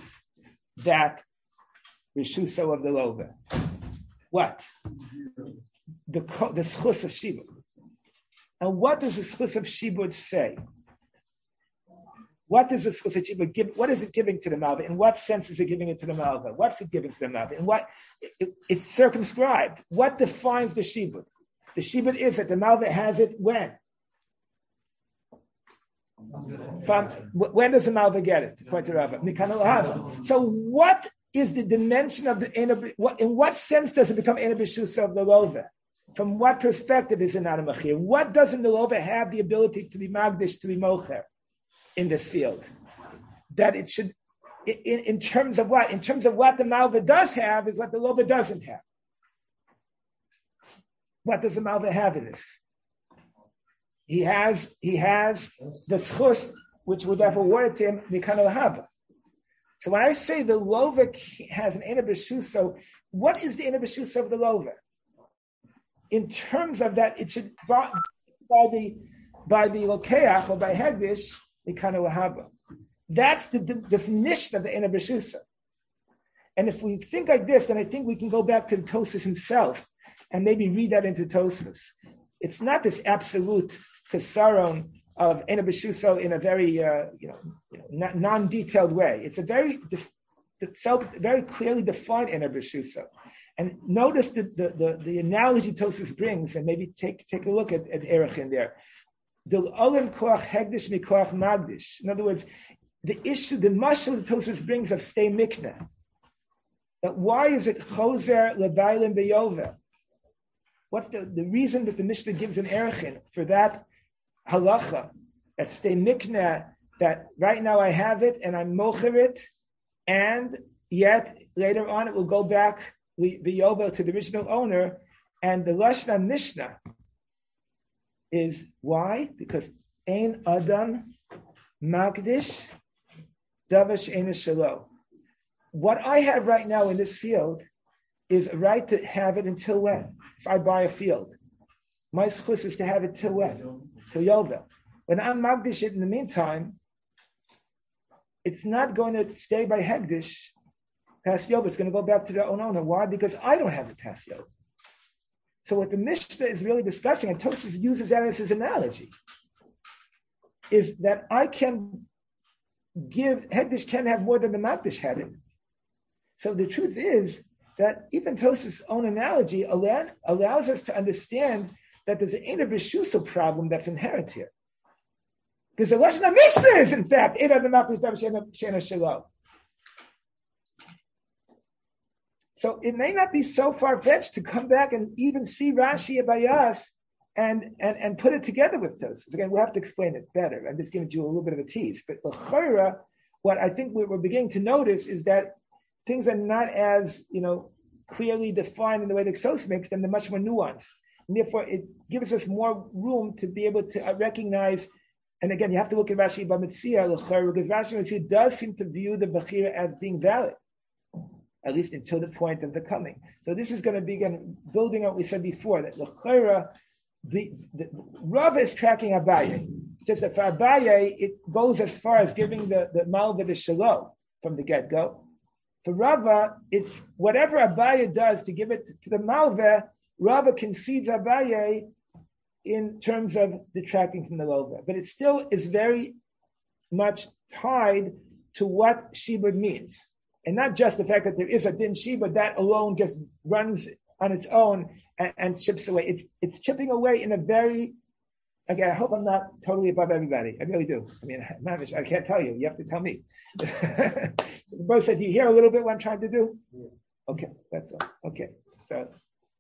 that B'shuso of the Lova? What? The, the schus of Shibud. And what does the schus of Shibud say? What does the schus of Shibud give? What is it giving to the Malva? In what sense is it giving it to the Malva? What's it giving to the Malva? In what it, it, it's circumscribed. What defines the Shibud? The Shibud is that the Malva has it when? From, when does the Malva get it? According to Rava. So what is the dimension of the inner? What, in what sense does it become inner b'shusa of the Lova? From what perspective is it not a machir? What doesn't the Lova have the ability to be magdish, to be mocher in this field? That it should in, in terms of what? In terms of what the Malva does have is what the Lova doesn't have. What does the Malva have in this? He has he has the schus, which would have awarded to him Mikan Lahava. So when I say the Lova has an Ena B'Shuso, what is the Ena B'Shuso of the Lova? In terms of that, it should by, by the by the Lokeach or by Hegdish Mikan Lahava. That's the, the definition of the Ena B'Shuso. And if we think like this, then I think we can go back to the Tosfos himself and maybe read that into Tosfos. It's not this absolute Kesaron of Ena B'Shuso in a very uh, you know, you know non-detailed way. It's a very def- self, very clearly defined Ena B'Shuso. And notice the, the, the, the analogy Tosfos brings, and maybe take take a look at, at Erech in there. The Olam Koach Hegdish Mikoach Magdish. In other words, the issue, the mashal the Tosfos brings of stay mikna. That why is it Choser Lebailim Beyovel? What's the, the reason that the Mishnah gives an Erechin for that halacha, that stay mikna, that right now I have it and I'm mocher it, and yet later on it will go back Beyovel to the original owner, and the Lashna Mishnah is why? Because Ein Adam Magdish Davash Ein Shalo. What I have right now in this field is a right to have it until when? If I buy a field, my schus is to have it till when? Till Yovel. When I'm Magdish it in the meantime, it's not going to stay by Hegdish past Yovel. It's going to go back to their own owner. Why? Because I don't have it past Yovel. So what the Mishnah is really discussing, and Tosfos uses that as his analogy, is that I can give, Hegdish can have more than the Magdish had it. So the truth is that even Tosfos' own analogy allow, allows us to understand that there's an Ena B'Shuso problem that's inherent here. Because the Lashon Mishnah is, in fact, Ena B'Malchus Shena Shelo. So it may not be so far-fetched to come back and even see Rashi Abayas and, and, and put it together with Tosfos. Again, we'll have to explain it better. I'm just giving you a little bit of a tease. But l'chora, what I think we're beginning to notice is that things are not as, you know, clearly defined in the way the Tosfos makes them. They're much more nuanced. And therefore, it gives us more room to be able to recognize, and again, you have to look at Rashi Bamitzia, because Rashi Bamitzia does seem to view the Bechira as being valid, at least until the point of the coming. So this is going to begin building on what we said before, that L'chera, the, the Rav is tracking Abaye. Just that for Abaye, it goes as far as giving the, the Malva the Shalom from the get-go. For Rava, it's whatever Abaye does to give it to, to the Malva, Rava concedes Abaye in terms of detracting from the Lova. But it still is very much tied to what Shibud means. And not just the fact that there is a din Shibud, that alone just runs on its own and, and chips away. It's it's chipping away in a very, again, I hope I'm not totally above everybody. I really do. I mean, I can't tell you. You have to tell me. Both said, do you hear a little bit what I'm trying to do? Okay, that's all. Okay, so,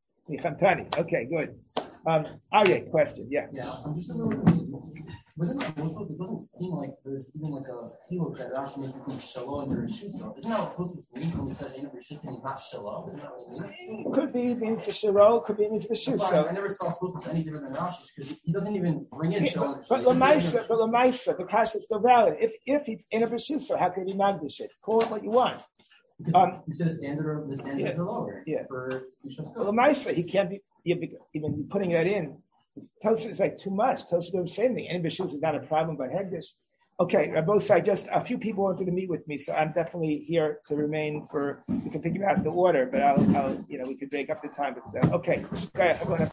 okay, good. Um, Aryeh, question, yeah. Yeah, I'm just a little confused. Within the Tosfos, it doesn't seem like there's even like a chiluk that Rashi makes between Shalom and Rishusah. Isn't that what Tosfos means when he says Ein Rishusah and he's not Shalom? Isn't that what he means? Could be means for Shalom, could be means for Rishusah. I never saw Tosfos any different than Rashi because he doesn't even bring in Shalom. But Lamaisa, but Lamaisa, the Kash is still valid. If if he's in a Rishusah, how could he Magdish it? Call it what you want. Because um, you said the standard of the standards yeah, are lower. Yeah. For well, Lamaisa, he can't be even putting that in. Tosfos is like too much. Tosfos does the same thing. Any B'Shus is not a problem by Hegdish. Okay, both sides. Just a few people wanted to meet with me, so I'm definitely here to remain for. We can figure out the order, but I'll, I'll you know, we could break up the time. But uh, okay,